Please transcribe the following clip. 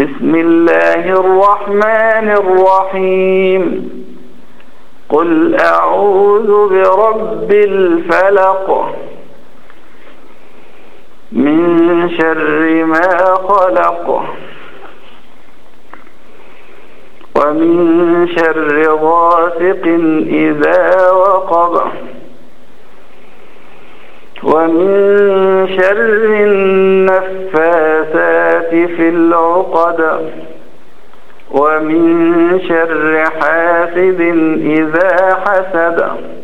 بسم الله الرحمن الرحيم قل أعوذ برب الفلق من شر ما خلق ومن شر غاسق إذا وقب ومن شر النفاثات في العقد ومن شر حاسد إذا حسد